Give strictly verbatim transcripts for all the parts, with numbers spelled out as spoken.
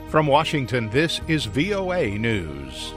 From Washington, this is V O A News.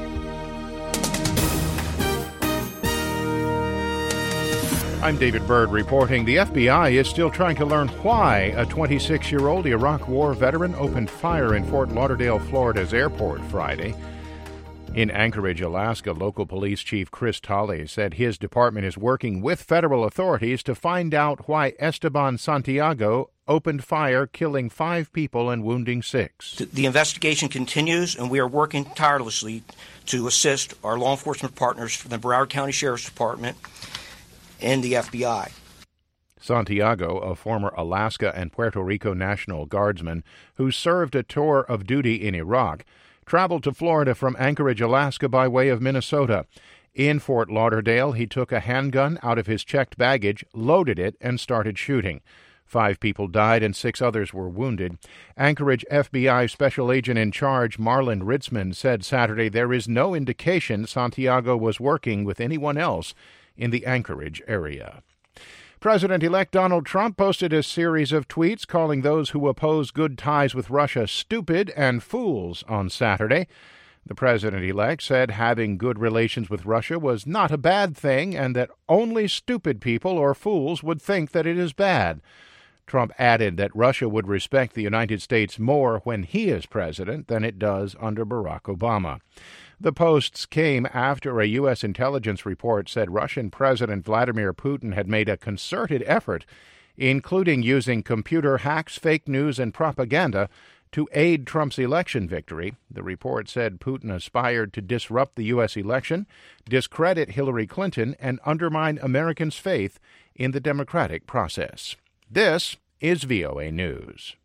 I'm David Byrd reporting the F B I is still trying to learn why a twenty-six-year-old Iraq War veteran opened fire in Fort Lauderdale, Florida's airport Friday. In Anchorage, Alaska, local police chief Chris Tolley said his department is working with federal authorities to find out why Esteban Santiago opened fire, killing five people and wounding six. The investigation continues, and we are working tirelessly to assist our law enforcement partners from the Broward County Sheriff's Department and the F B I. Santiago, a former Alaska and Puerto Rico National Guardsman who served a tour of duty in Iraq, traveled to Florida from Anchorage, Alaska by way of Minnesota. In Fort Lauderdale, he took a handgun out of his checked baggage, loaded it, and started shooting. Five people died and six others were wounded. Anchorage F B I Special Agent in Charge Marlon Ritzman said Saturday there is no indication Santiago was working with anyone else in the Anchorage area. President-elect Donald Trump posted a series of tweets calling those who oppose good ties with Russia stupid and fools on Saturday. The president-elect said having good relations with Russia was not a bad thing and that only stupid people or fools would think that it is bad. Trump added that Russia would respect the United States more when he is president than it does under Barack Obama. The posts came after a U S intelligence report said Russian President Vladimir Putin had made a concerted effort, including using computer hacks, fake news, and propaganda to aid Trump's election victory. The report said Putin aspired to disrupt the U S election, discredit Hillary Clinton, and undermine Americans' faith in the democratic process. This is V O A News.